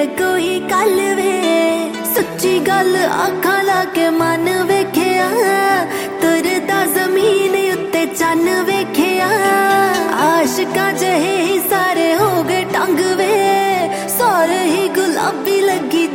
कोई गल वे सच्ची गल आखां ला के मन